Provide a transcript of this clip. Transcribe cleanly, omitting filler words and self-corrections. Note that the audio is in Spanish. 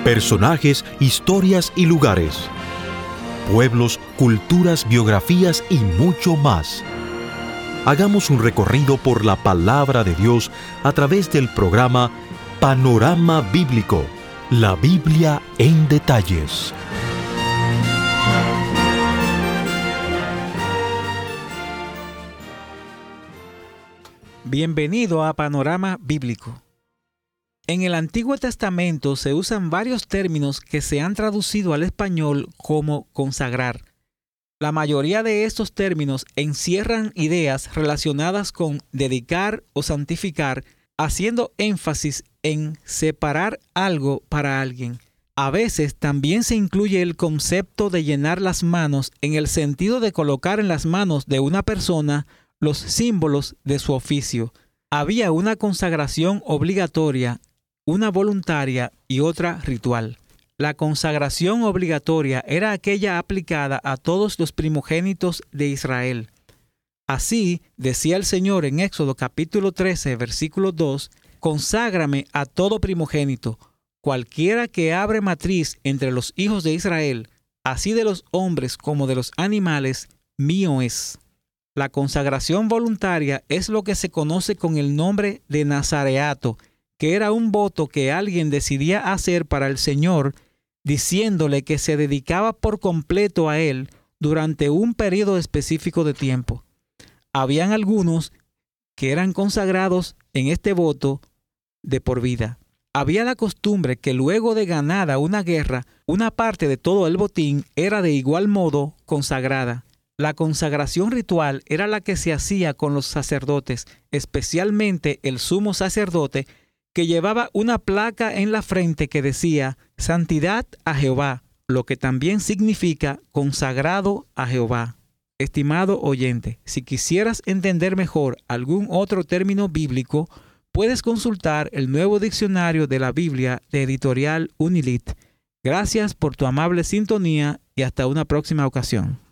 Personajes, historias y lugares. Pueblos, culturas, biografías y mucho más. Hagamos un recorrido por la palabra de Dios a través del programa Panorama Bíblico, la Biblia en detalles. Bienvenido a Panorama Bíblico. En el Antiguo Testamento se usan varios términos que se han traducido al español como consagrar. La mayoría de estos términos encierran ideas relacionadas con dedicar o santificar, haciendo énfasis en separar algo para alguien. A veces también se incluye el concepto de llenar las manos en el sentido de colocar en las manos de una persona los símbolos de su oficio. Había una consagración obligatoria, una voluntaria y otra ritual. La consagración obligatoria era aquella aplicada a todos los primogénitos de Israel. Así decía el Señor en Éxodo capítulo 13, versículo 2, «Conságrame a todo primogénito, cualquiera que abre matriz entre los hijos de Israel, así de los hombres como de los animales, mío es». La consagración voluntaria es lo que se conoce con el nombre de nazareato, que era un voto que alguien decidía hacer para el Señor, diciéndole que se dedicaba por completo a Él durante un periodo específico de tiempo. Habían algunos que eran consagrados en este voto de por vida. Había la costumbre que luego de ganada una guerra, una parte de todo el botín era de igual modo consagrada. La consagración ritual era la que se hacía con los sacerdotes, especialmente el sumo sacerdote, que llevaba una placa en la frente que decía «Santidad a Jehová», lo que también significa «consagrado a Jehová». Estimado oyente, si quisieras entender mejor algún otro término bíblico, puedes consultar el nuevo diccionario de la Biblia de Editorial Unilit. Gracias por tu amable sintonía y hasta una próxima ocasión.